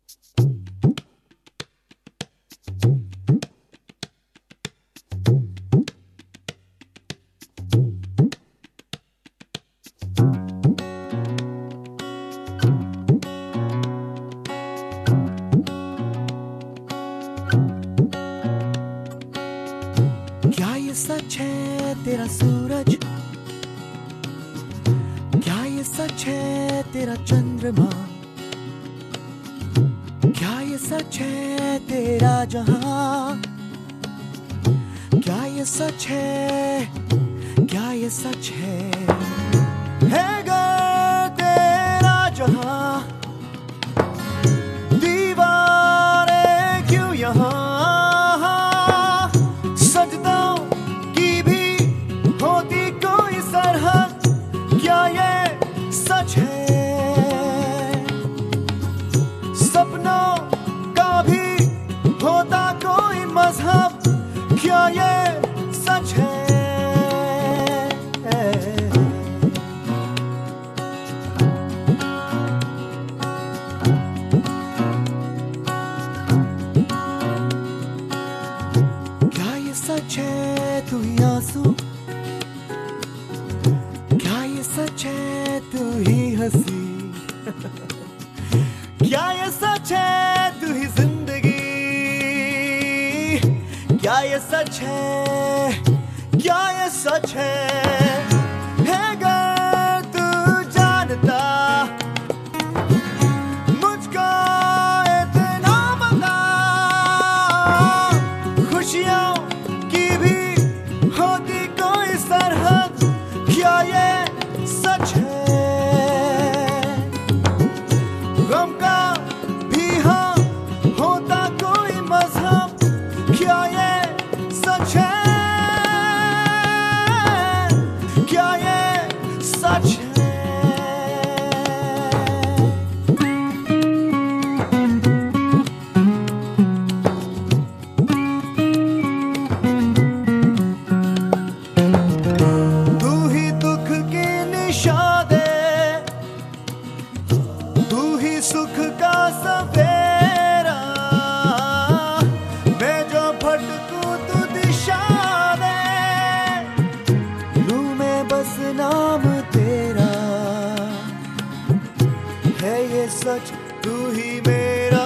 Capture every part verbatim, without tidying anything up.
क्या ये सच है तेरा सूरज, क्या ये सच है तेरा चंद्रमा, क्या ये सच है तेरा जहां, क्या ये सच है, क्या ये सच है, है गा तेरा जहां, दीवारें क्यों यहाँ, क्या ये सच है, सपनों का भी होता कोई मजहब, क्या ये सच है, क्या ये सच है तू ही आंसू, क्या ये सच है तू ही हंसी, क्या ये सच है तू ही जिंदगी, क्या ये सच है, क्या ये सच है, है अगर तू जानता मुझको इतना बता, खुशियों की भी होती कोई सरहद, क्या ये सच है, गम का भी हाँ होता कोई मजहब, क्या ये सच है, क्या ये सच है। सुख का सवेरा, मैं जो भटकूं तू दिशा दे, लूं मैं बस नाम तेरा, है ये सच तू ही मेरा,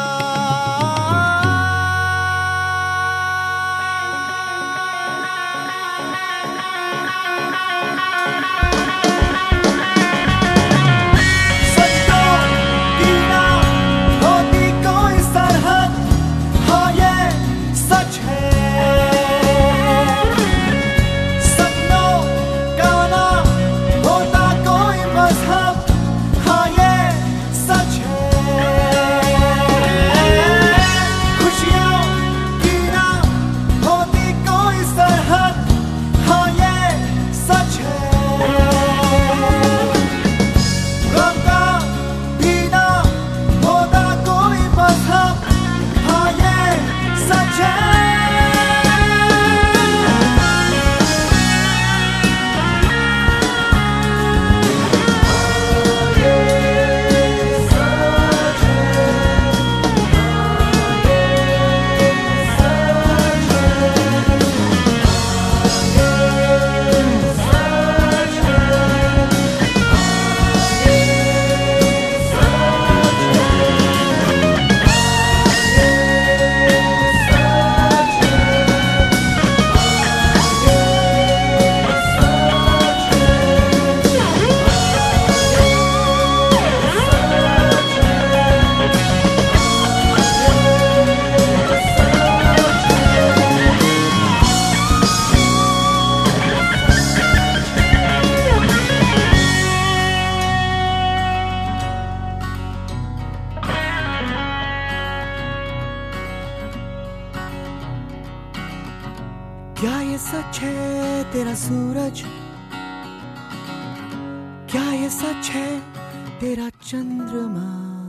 क्या ये सच है तेरा सूरज, क्या ये सच है तेरा चंद्रमा,